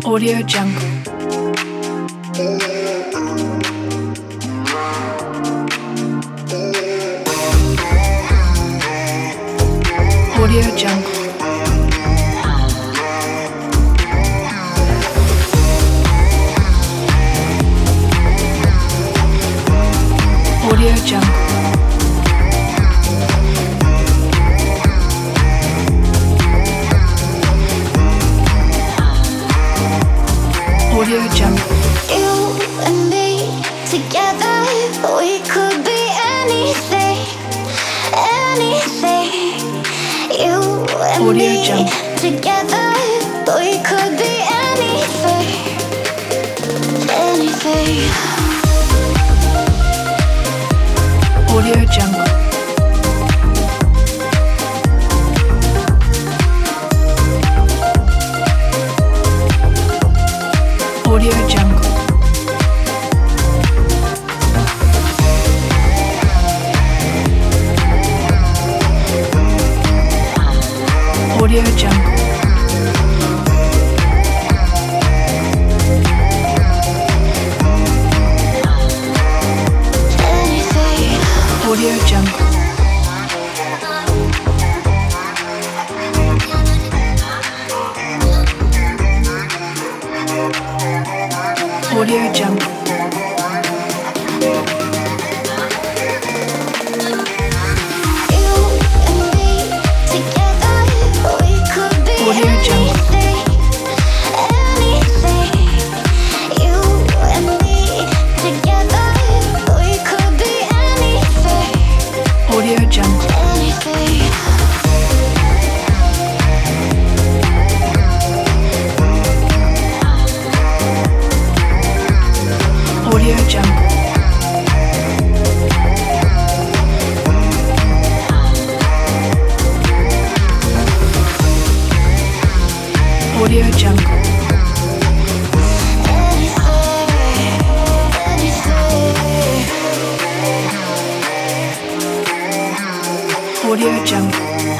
Audio Jungle. Audio Jungle. Audio Jungle. Audio Jungle. You and me together, we could be anything, anything. You and Audio me Jungle. together, we could be anything, anything. Audio Jungle. Audio Jungle. Audio Jungle. Anything. Audio Jungle. Audio Jungle. You and me together, we could be Audio Jungle. anything, anything. You and me together, we could be anything, Audio Jungle. anything. Audio Jungle. Audio Jungle. Audio Jungle.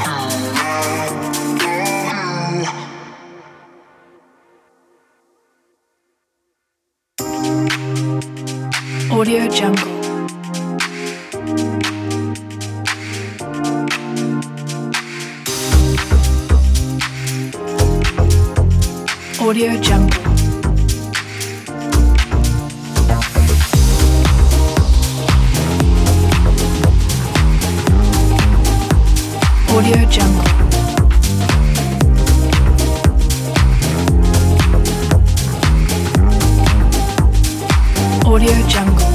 Audio Jungle. Audio Jungle. Audio Jungle. Audio Jungle.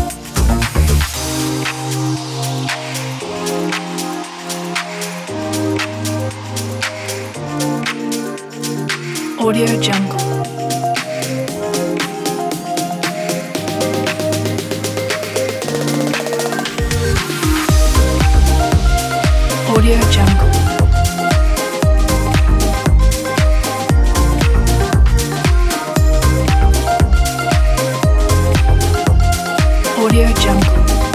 Audio Jungle. Audio Jungle. Audio Jungle.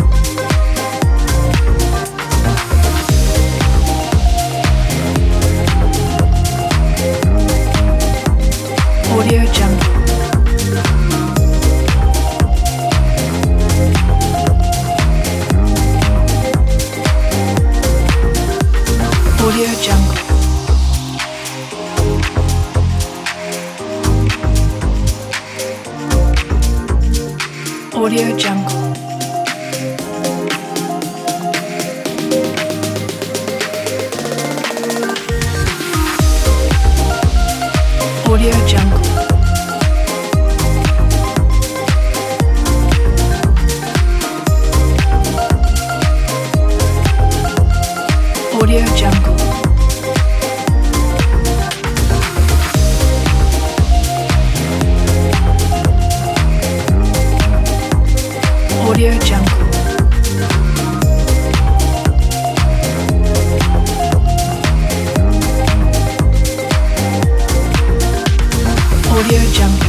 Audio Jungle. Audio Jungle. Audio Jungle. Audio Jungle. Audio Jungle. Audio Jungle. Audio Jungle.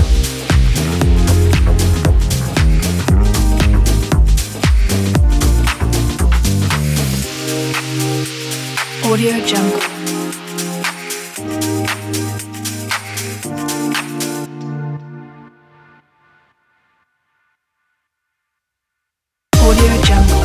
Audio Jungle. Audio Jungle.